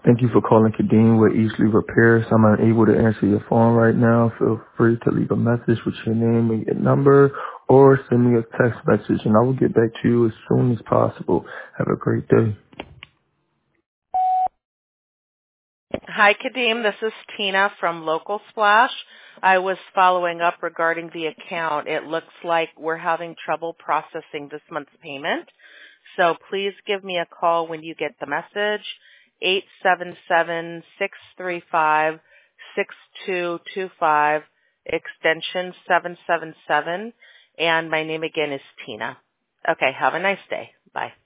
Thank you for calling Kadeem with Easley Repairs. I'm unable to answer your phone right now. Feel free to leave a message with your name and your number or send me a text message and I will get back to you as soon as possible. Have a great day. Hi, Kadeem. This is Tina from Local Splash. I was following up regarding the account. It looks like we're having trouble processing this month's payment. So please give me a call when you get the message, 877-635-6225, extension 777, and my name again is Tina. Okay, have a nice day. Bye.